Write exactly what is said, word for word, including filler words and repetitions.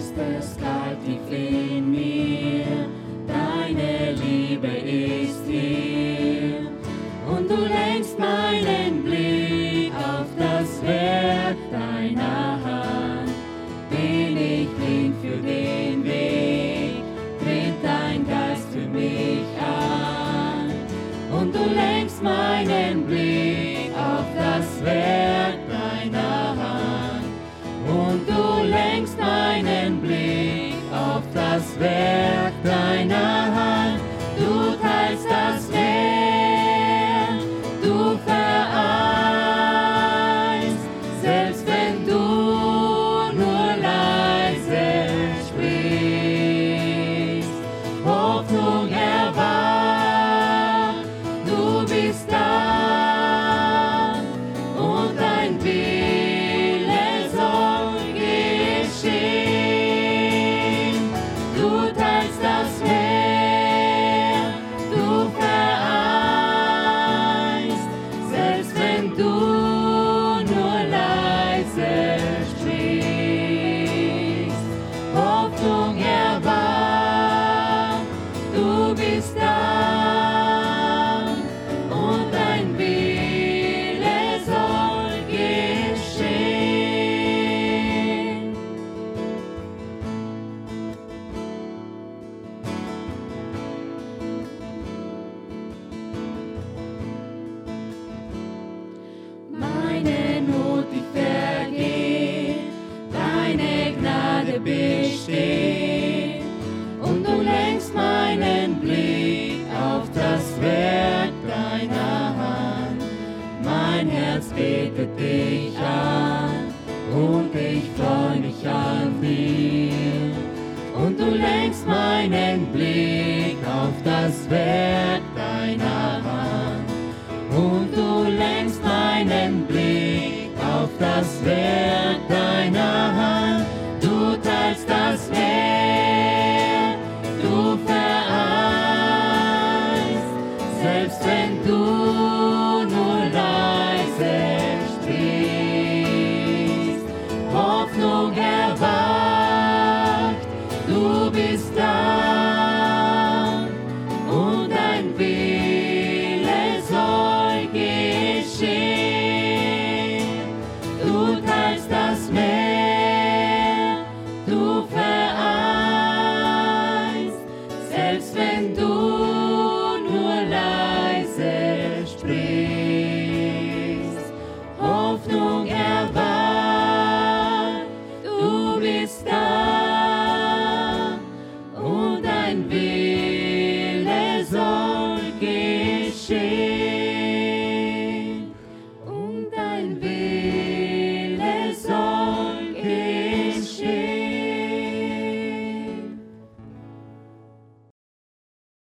ist es kalt tief in mir, deine Liebe ist hier. Und du lenkst meinen Blick auf das Werk deiner Hand. Bin ich blind für den Weg, tritt dein Geist für mich an. Und du lenkst meinen Blick auf das Werk deiner Hand. Und du lenkst meinen Blick auf das Werk deiner Hand. Du teilst das Meer, du vereinst, selbst wenn du nur leise sprichst. Hoffnung erwacht, du bist da und dein Wille soll geschehen. Du teilst das Meer, du vereinst, selbst wenn du nur leise sprichst. Hoffnung erwacht, du bist da und dein Wille soll geschehen. Meine Not, die vergeht, deine Gnade besteht. Und du lenkst meinen Blick auf das Werk deiner Hand. Mein Herz betet dich an und ich freu mich an dir. Und du lenkst meinen Blick auf das Werk deiner Hand. Und du lenkst meinen Blick auf das Werk deiner Hand. Du teilst das Meer, du vereinst, selbst wenn du nur leise sprichst. Hoffnung erwacht, du bist da und dein Wille soll geschehen. Du teilst das Meer, du vereinst, selbst wenn du